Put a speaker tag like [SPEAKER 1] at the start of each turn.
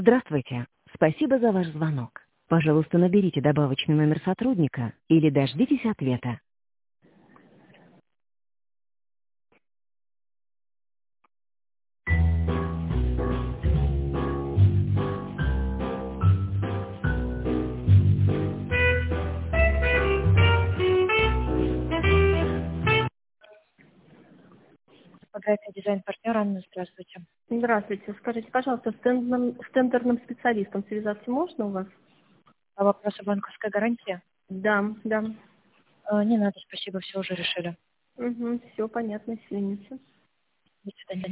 [SPEAKER 1] Здравствуйте. Спасибо за ваш звонок. Пожалуйста, наберите добавочный номер сотрудника или дождитесь ответа. Фотография дизайн-партнер Анна, здравствуйте.
[SPEAKER 2] Здравствуйте. Скажите, пожалуйста, с тендерным специалистом связаться можно у вас?
[SPEAKER 1] А вопросы банковской гарантии?
[SPEAKER 2] Да, да.
[SPEAKER 1] Не надо, спасибо, все уже решили.
[SPEAKER 2] Угу, все понятно, извините.
[SPEAKER 1] До свидания.